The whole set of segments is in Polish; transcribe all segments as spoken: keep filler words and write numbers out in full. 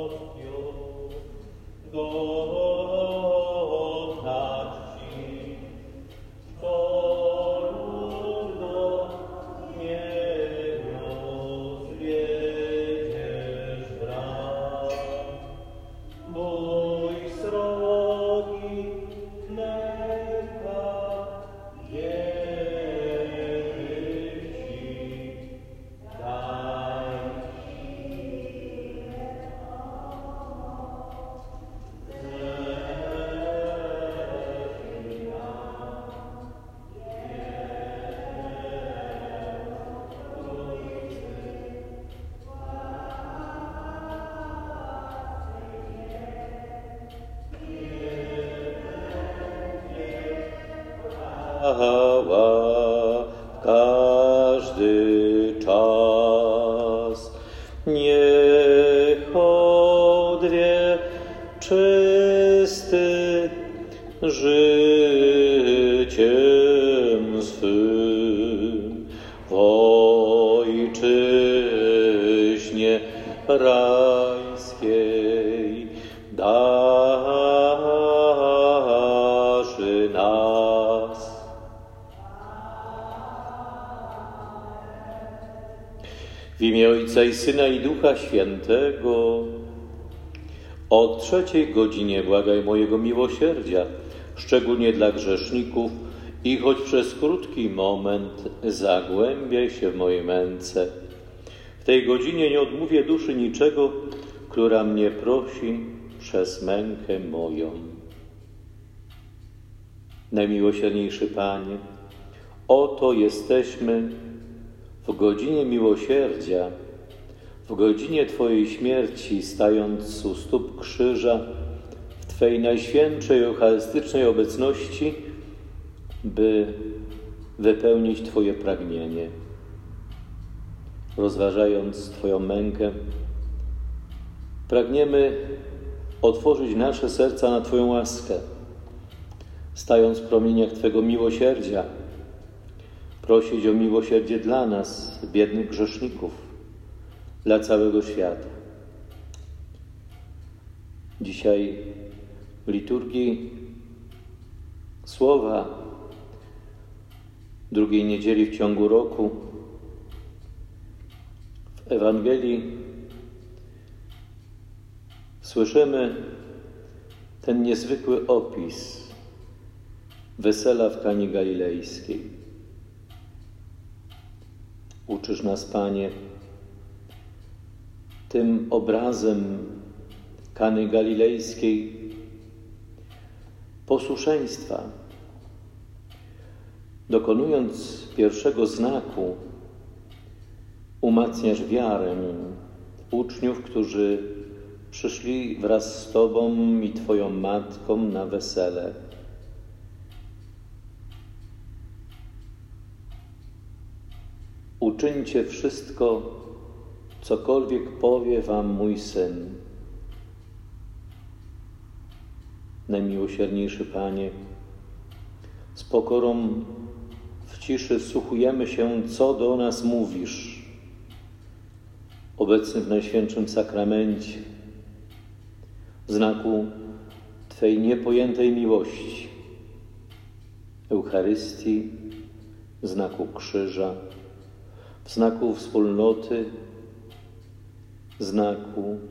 Chwała w każdy czas. Niech odwie czysty życiem swym w ojczyźnie rajskiej darzy nas. W imię Ojca i Syna i Ducha Świętego. O trzeciej godzinie błagaj mojego miłosierdzia, szczególnie dla grzeszników, i choć przez krótki moment zagłębiaj się w mojej męce. W tej godzinie nie odmówię duszy niczego, która mnie prosi przez mękę moją. Najmiłosierniejszy Panie, oto jesteśmy w godzinie miłosierdzia, w godzinie Twojej śmierci, stając u stóp krzyża, w Twej najświętszej eucharystycznej obecności, by wypełnić Twoje pragnienie. Rozważając Twoją mękę, pragniemy otworzyć nasze serca na Twoją łaskę, stając w promieniach Twego miłosierdzia, prosić o miłosierdzie dla nas, biednych grzeszników, dla całego świata. Dzisiaj w liturgii słowa drugiej niedzieli w ciągu roku w Ewangelii słyszymy ten niezwykły opis wesela w Kanie Galilejskiej. Uczysz nas, Panie, tym obrazem Kany Galilejskiej posłuszeństwa. Dokonując pierwszego znaku, umacniasz wiarę uczniów, którzy przyszli wraz z Tobą i Twoją Matką na wesele. Uczyńcie wszystko, cokolwiek powie Wam mój Syn. Najmiłosierniejszy Panie, z pokorą w ciszy wsłuchujemy się, co do nas mówisz, obecny w Najświętszym Sakramencie, w znaku Twej niepojętej miłości, Eucharystii, w znaku krzyża, w znaku wspólnoty, znaku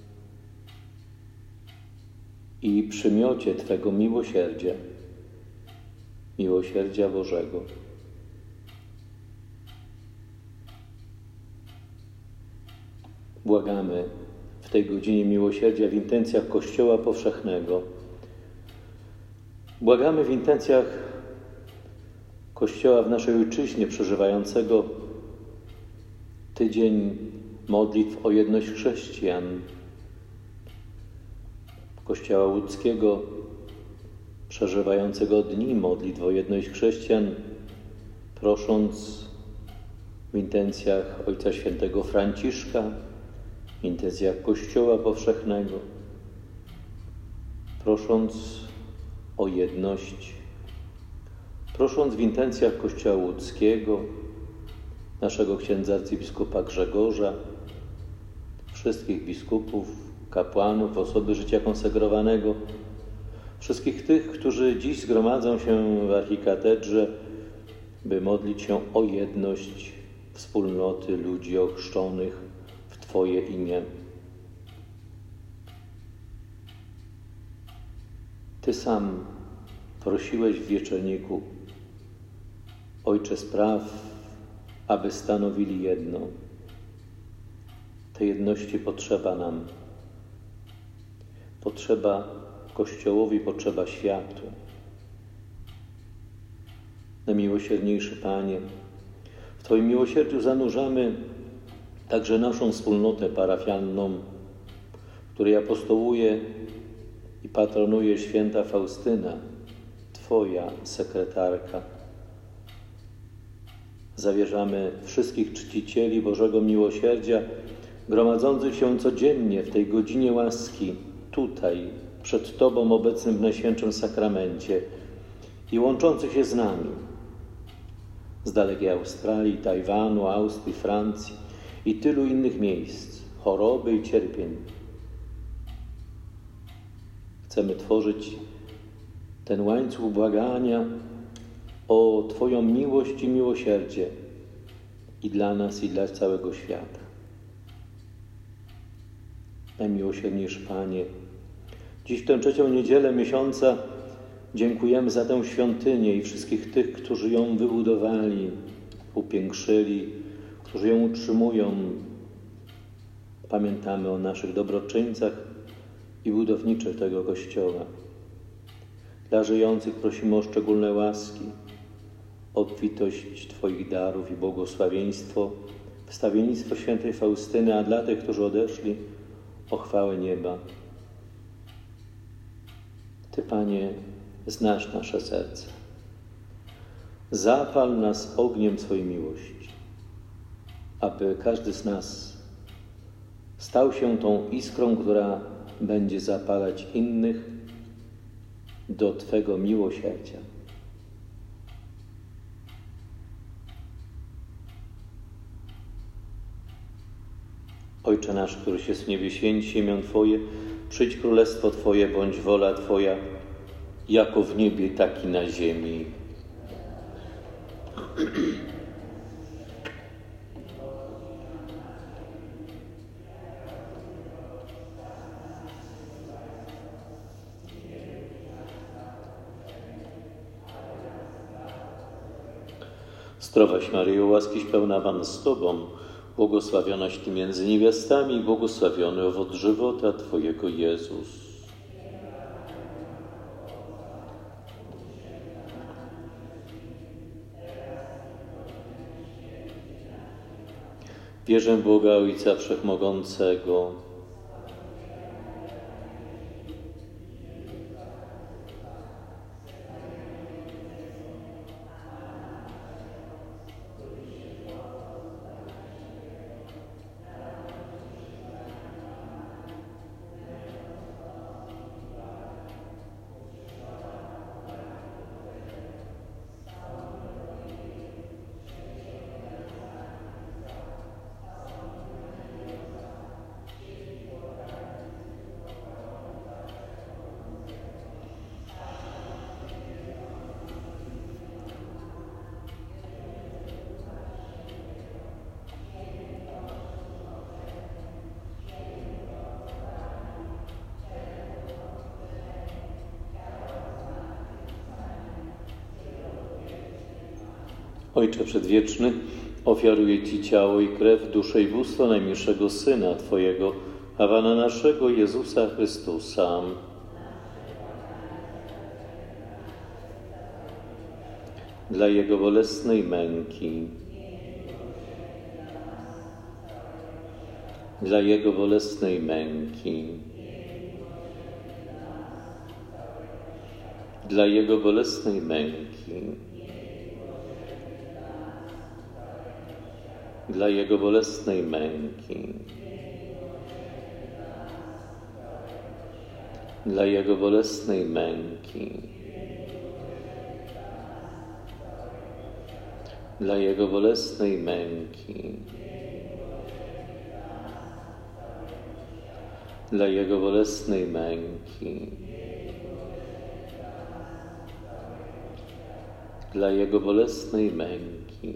i przymiocie Twego miłosierdzia, miłosierdzia Bożego. Błagamy w tej godzinie miłosierdzia w intencjach Kościoła Powszechnego. Błagamy w intencjach Kościoła w naszej ojczyźnie przeżywającego tydzień modlitw o jedność chrześcijan, Kościoła łódzkiego przeżywającego dni modlitw o jedność chrześcijan, prosząc w intencjach Ojca Świętego Franciszka, w intencjach Kościoła Powszechnego, prosząc o jedność, prosząc w intencjach Kościoła łódzkiego, naszego księdza arcybiskupa Grzegorza, wszystkich biskupów, kapłanów, osoby życia konsegrowanego, wszystkich tych, którzy dziś zgromadzą się w archikatedrze, by modlić się o jedność wspólnoty ludzi ochrzczonych w Twoje imię. Ty sam prosiłeś w wieczerniku: Ojcze, spraw, aby stanowili jedno. Tej jedności potrzeba nam. Potrzeba Kościołowi, potrzeba światu. Najmiłosierniejszy Panie, w Twoim miłosierdziu zanurzamy także naszą wspólnotę parafialną, której apostołuje i patronuje święta Faustyna, Twoja sekretarka. Zawierzamy wszystkich czcicieli Bożego Miłosierdzia, gromadzących się codziennie w tej godzinie łaski, tutaj, przed Tobą obecnym w Najświętszym Sakramencie i łączących się z nami z dalekiej Australii, Tajwanu, Austrii, Francji i tylu innych miejsc, choroby i cierpień. Chcemy tworzyć ten łańcuch błagania o Twoją miłość i miłosierdzie i dla nas, i dla całego świata. Najmiłosierniejszy Panie, dziś w tę trzecią niedzielę miesiąca dziękujemy za tę świątynię i wszystkich tych, którzy ją wybudowali, upiększyli, którzy ją utrzymują. Pamiętamy o naszych dobroczyńcach i budowniczych tego Kościoła. Dla żyjących prosimy o szczególne łaski, obfitość Twoich darów i błogosławieństwo, wstawiennictwo świętej Faustyny, a dla tych, którzy odeszli, o chwałę nieba. Ty, Panie, znasz nasze serce. Zapal nas ogniem swojej miłości, aby każdy z nas stał się tą iskrą, która będzie zapalać innych do Twego miłosierdzia. Ojcze nasz, któryś jest w niebie, święć się imię Twoje, przyjdź królestwo Twoje, bądź wola Twoja, jako w niebie, tak i na ziemi. Zdrowaś Maryjo, łaskiś pełna, Pan z Tobą, błogosławionaś Ty między niewiastami i błogosławiony owoc żywota Twojego, Jezus. Wierzę w Boga Ojca Wszechmogącego, Ojcze Przedwieczny, ofiaruję Ci ciało i krew, duszę i bóstwo najmilszego Syna Twojego, a Pana naszego Jezusa Chrystusa. Dla Jego bolesnej męki, dla Jego bolesnej męki, dla Jego bolesnej męki, dla Jego bolesnej męki, dla Jego bolesnej męki, dla Jego bolesnej męki, dla Jego bolesnej męki, dla Jego bolesnej męki,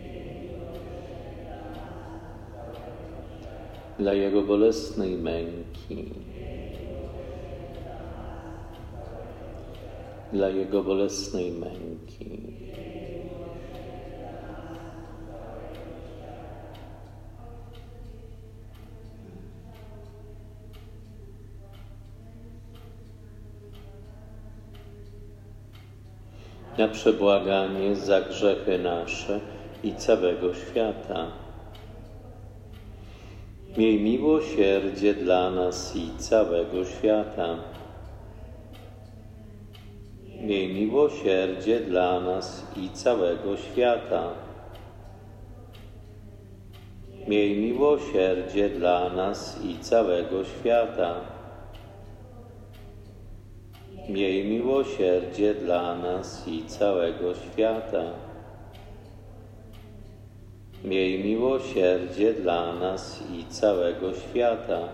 dla Jego bolesnej męki, dla Jego bolesnej męki. Na przebłaganie za grzechy nasze i całego świata. Miej miłosierdzie dla nas i całego świata. Miej miłosierdzie dla nas i całego świata. Miej miłosierdzie dla nas i całego świata. Miej miłosierdzie dla nas i całego świata. Miej miłosierdzie dla nas i całego świata.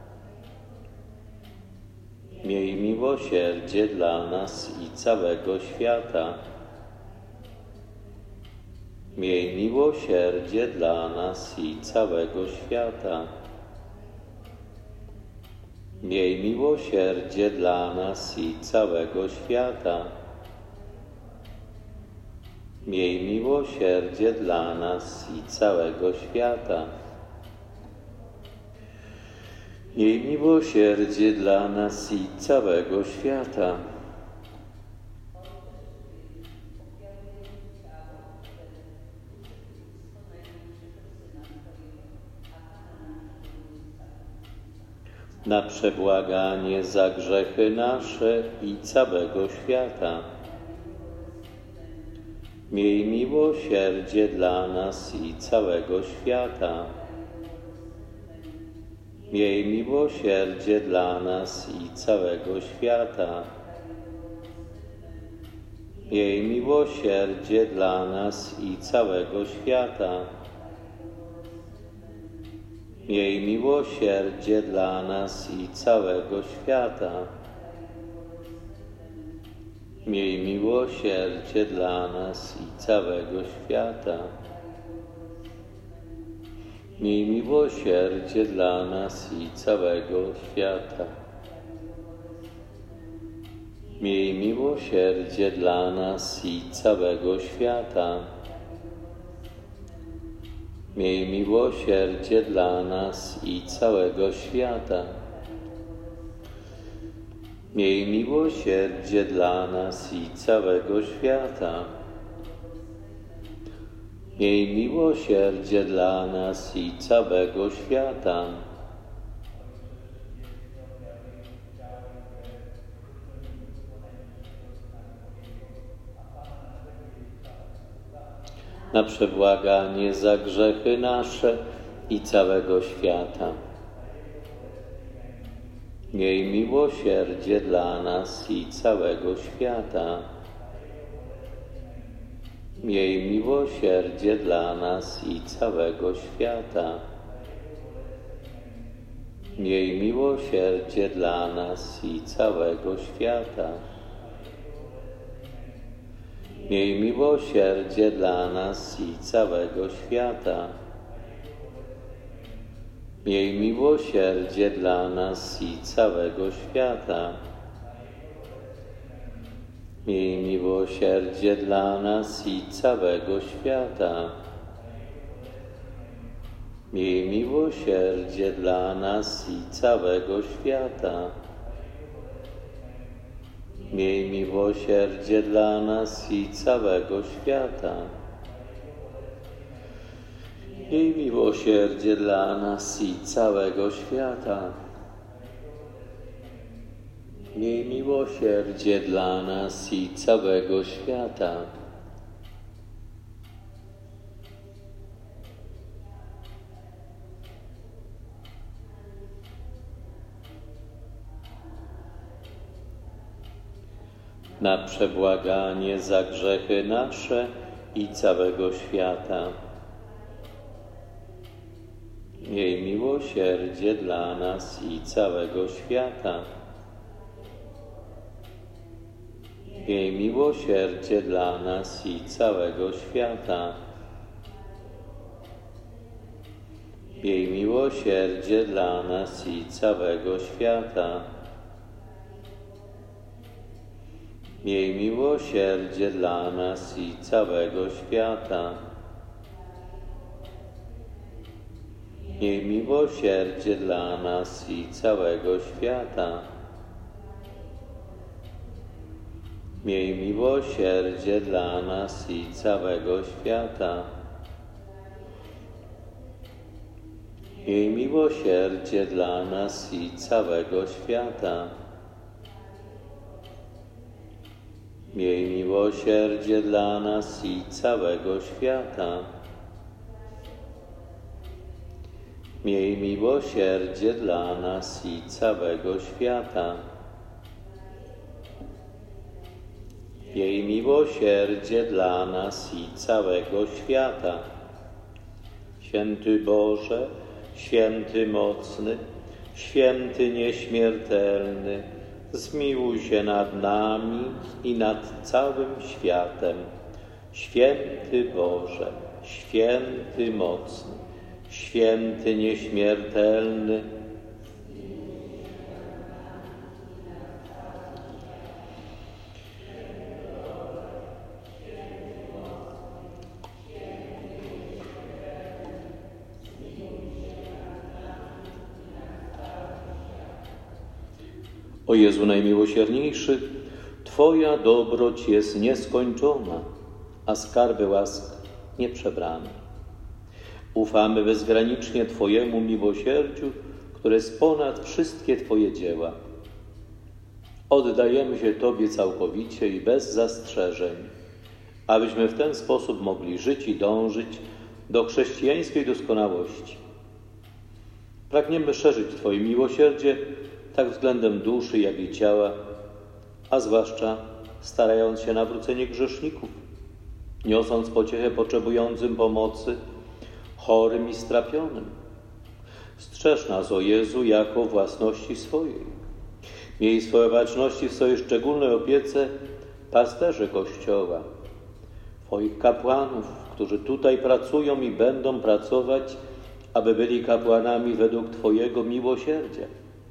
Miej miłosierdzie dla nas i całego świata. Miej miłosierdzie dla nas i całego świata. Miej miłosierdzie dla nas i całego świata. Miej miłosierdzie dla nas i całego świata. Miej miłosierdzie dla nas i całego świata. Na przebłaganie za grzechy nasze i całego świata. Miej miłosierdzie dla nas i całego świata. Miej miłosierdzie dla nas i całego świata. Miej miłosierdzie dla nas i całego świata. Miej miłosierdzie dla nas i całego świata. Miej miłosierdzie dla nas i całego świata. Miej miłosierdzie dla nas i całego świata. Miej miłosierdzie dla nas i całego świata. Miej miłosierdzie dla nas i całego świata. Miej miłosierdzie dla nas i całego świata. Miej miłosierdzie dla nas i całego świata. Na przebłaganie za grzechy nasze i całego świata. Miej miłosierdzie dla nas i całego świata. Miej miłosierdzie dla nas i całego świata. Miej miłosierdzie dla nas i całego świata. Miej miłosierdzie dla nas i całego świata. Miej miłosierdzie dla nas i całego świata. Miej miłosierdzie dla nas i całego świata. Miej miłosierdzie dla nas i całego świata. Miej miłosierdzie dla nas i całego świata. Miej miłosierdzie dla nas i całego świata. Miej miłosierdzie dla nas i całego świata. Na przebłaganie za grzechy nasze i całego świata. Miej miłosierdzie dla nas i całego świata. Miej miłosierdzie dla nas i całego świata. Miej miłosierdzie dla nas i całego świata. Miej miłosierdzie dla nas i całego świata. Miej miłosierdzie dla nas i całego świata. Miej miłosierdzie dla nas i całego świata. Miej miłosierdzie dla nas i całego świata. Miej miłosierdzie dla nas i całego świata. Miej miłosierdzie dla nas i całego świata. Miej miłosierdzie dla nas i całego świata. Święty Boże, święty mocny, święty nieśmiertelny, zmiłuj się nad nami i nad całym światem. Święty Boże, święty mocny, święty nieśmiertelny, O Jezu najmiłosierniejszy, Twoja dobroć jest nieskończona, a skarby łask nieprzebrane. Ufamy bezgranicznie Twojemu miłosierdziu, które jest ponad wszystkie Twoje dzieła. Oddajemy się Tobie całkowicie i bez zastrzeżeń, abyśmy w ten sposób mogli żyć i dążyć do chrześcijańskiej doskonałości. Pragniemy szerzyć Twoje miłosierdzie tak względem duszy, jak i ciała, a zwłaszcza starając się nawrócenie grzeszników, niosąc pociechę potrzebującym pomocy, chorym i strapionym. Strzeż nas, o Jezu, jako własności swojej. Miej swoje baczności w swojej szczególnej opiece pasterze Kościoła, Twoich kapłanów, którzy tutaj pracują i będą pracować, aby byli kapłanami według Twojego miłosierdzia.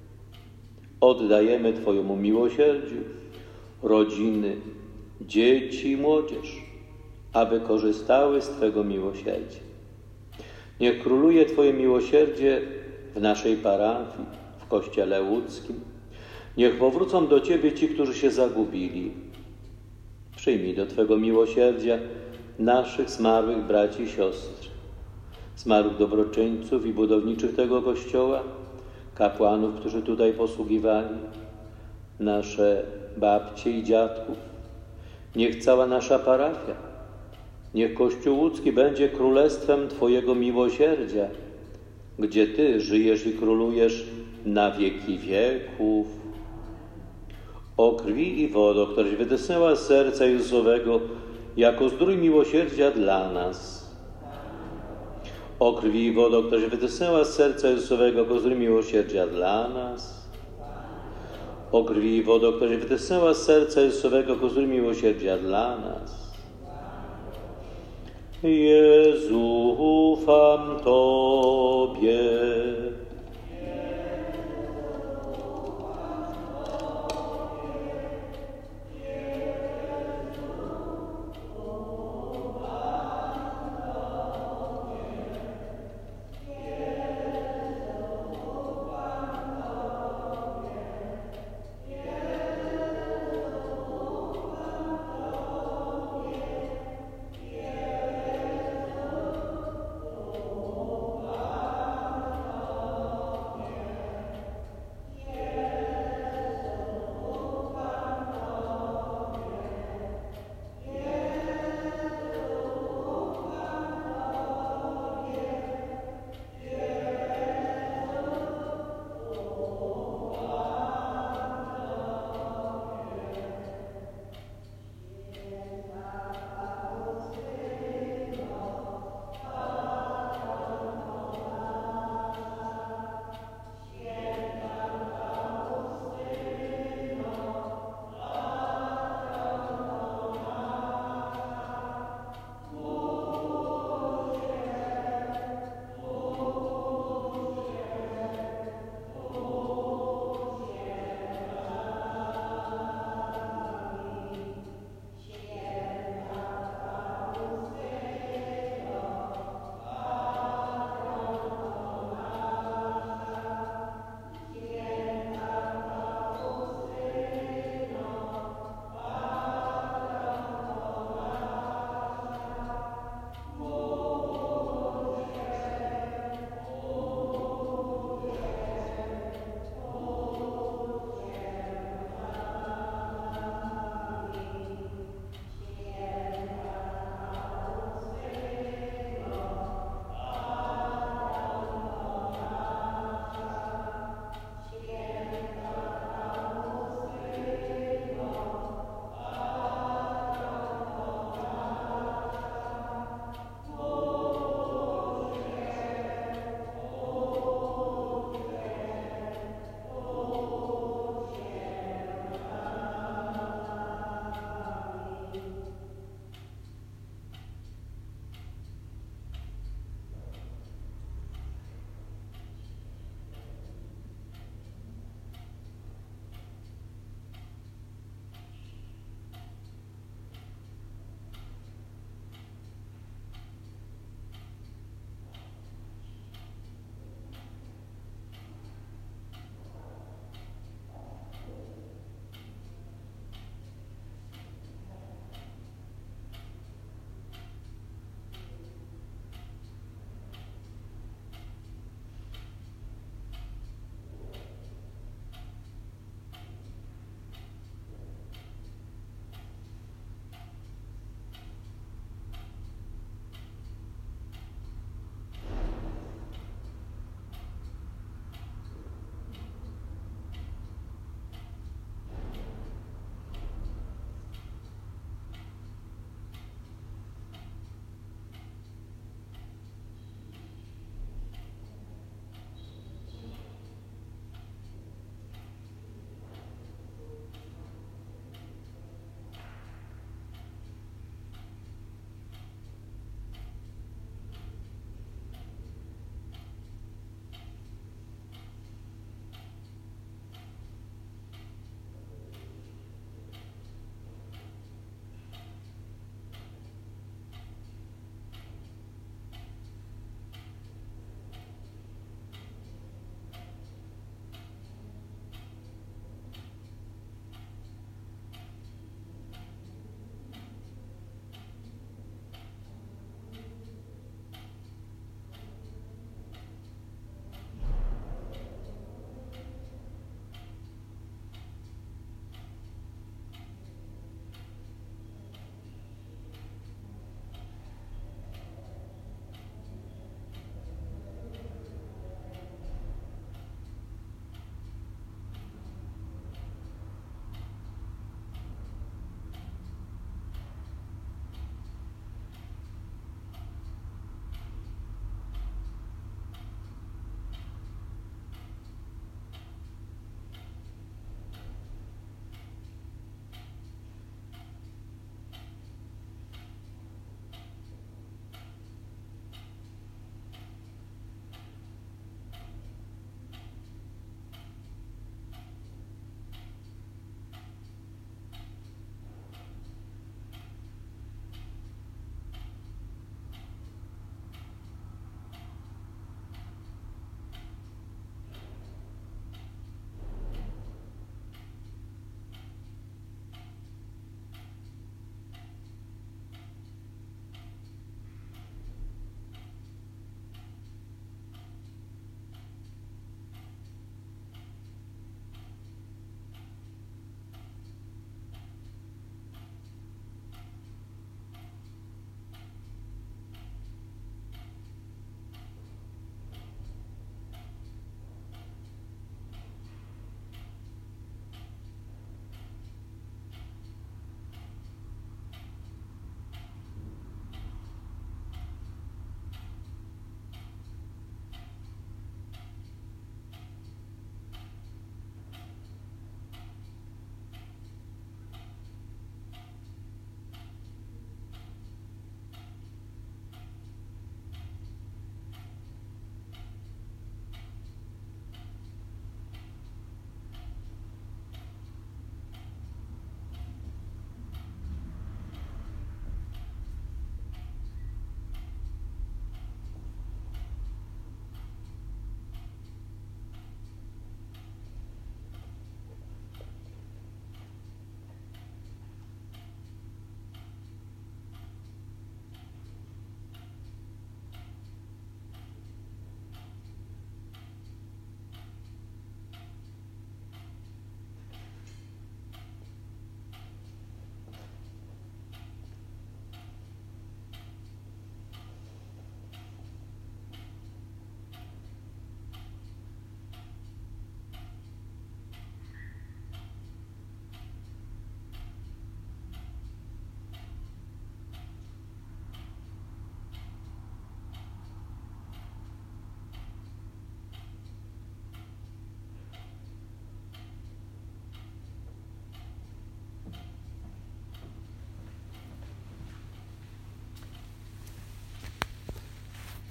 Oddajemy Twojemu miłosierdziu rodziny, dzieci i młodzież, aby korzystały z Twego miłosierdzia. Niech króluje Twoje miłosierdzie w naszej parafii, w Kościele łódzkim. Niech powrócą do Ciebie ci, którzy się zagubili. Przyjmij do Twego miłosierdzia naszych zmarłych braci i siostry, zmarłych dobroczyńców i budowniczych tego Kościoła, kapłanów, którzy tutaj posługiwali, nasze babcie i dziadków. Niech cała nasza parafia, niech Kościół łódzki będzie królestwem Twojego miłosierdzia, gdzie Ty żyjesz i królujesz na wieki wieków. O krwi i wodo, któraś wytęsnęła z serca Jezusowego jako zdrój miłosierdzia dla nas. O krwi i wodo, któraś wytęsnęła z serca Jezusowego jako zdrój miłosierdzia dla nas. O krwi i wodo, któraś wytęsnęła z serca Jezusowego jako zdrój miłosierdzia dla nas. Jezu, ufam Tobie.